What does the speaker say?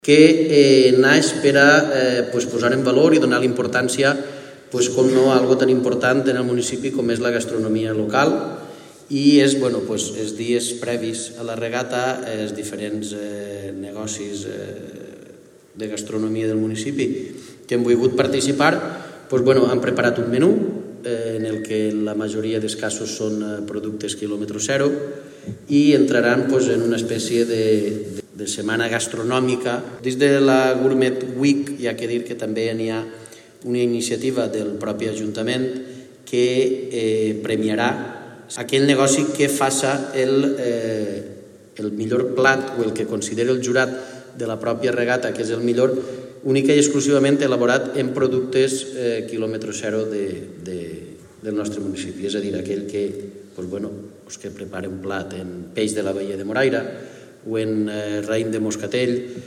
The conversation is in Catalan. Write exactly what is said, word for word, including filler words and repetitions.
que eh, naix per a eh, pues, posar en valor i donar l'importància, pues, com no, a algo tan important en el municipi com és la gastronomia local. I és, bueno, pues, els dies previs a la regata, els diferents eh, negocis eh, de gastronomia del municipi que han volgut participar, pues, bueno, han preparat un menú eh, en el que la majoria dels casos són eh, productes quilòmetre zero i entraran pues, en una espècie de, de de setmana gastronòmica. Des de la Gourmet Week hi ha que dir que també hi ha una iniciativa del propi Ajuntament que eh, premiarà aquell negoci que faça el, eh, el millor plat o el que consideri el jurat de la pròpia regata, que és el millor, única i exclusivament elaborat en productes eh, quilòmetre zero de, de, del nostre municipi. És a dir, aquell que, pues, bueno, pues que prepara un plat en peix de la Baia de Moraira, o en eh, raïm de moscatell,